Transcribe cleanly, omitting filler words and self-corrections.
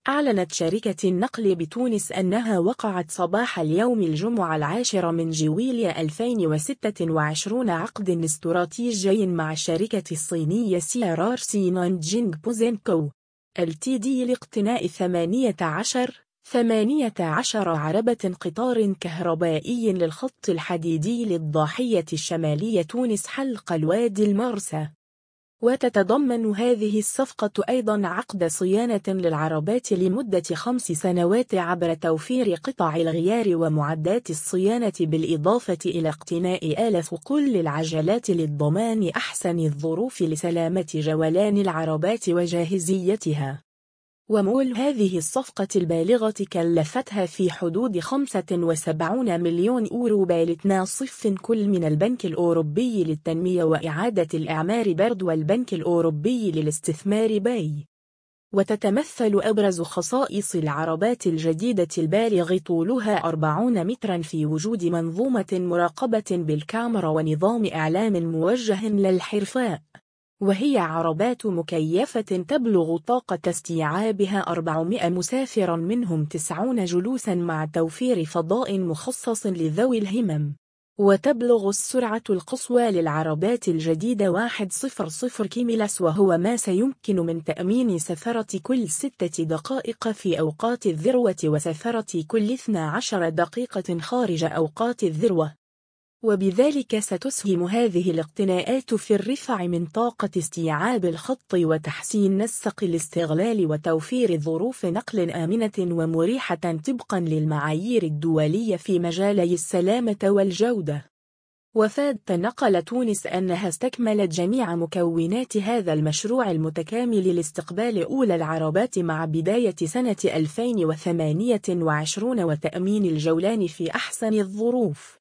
أعلنت شركة النقل بتونس أنها وقعت صباح اليوم الجمعة 10 من جويلية 2026 عقد استراتيجي مع الشركة الصينية CRRC نانجينغ بوزينكو Ltd لاقتناء 18 عربة قطار كهربائي للخط الحديدي للضاحية الشمالية تونس حلق الوادي المرسى. وتتضمن هذه الصفقة أيضا عقد صيانة للعربات لمدة 5 سنوات عبر توفير قطع الغيار ومعدات الصيانة بالإضافة إلى اقتناء آلة كل العجلات للضمان أحسن الظروف لسلامة جولان العربات وجاهزيتها. ومول هذه الصفقة البالغة كلفتها في حدود 75 مليون يورو بالتناصف كل من البنك الأوروبي للتنمية وإعادة الإعمار برد والبنك الأوروبي للاستثمار باي. وتتمثل أبرز خصائص العربات الجديدة البالغ طولها 40 مترا في وجود منظومة مراقبة بالكاميرا ونظام إعلام موجه للحرفاء، وهي عربات مكيفة تبلغ طاقة استيعابها 400 مسافرا منهم 90 جلوسا مع توفير فضاء مخصص لذوي الهمم. وتبلغ السرعة القصوى للعربات الجديدة 100 كيلومتر وهو ما سيمكن من تأمين سفرة كل 6 دقائق في أوقات الذروة وسفرة كل 12 دقيقة خارج أوقات الذروة. وبذلك ستسهم هذه الاقتناءات في الرفع من طاقة استيعاب الخط وتحسين نسق الاستغلال وتوفير ظروف نقل آمنة ومريحة طبقا للمعايير الدولية في مجالي السلامة والجودة. وفاد نقل تونس أنها استكملت جميع مكونات هذا المشروع المتكامل لاستقبال أولى العربات مع بداية سنة 2028 وتأمين الجولان في أحسن الظروف.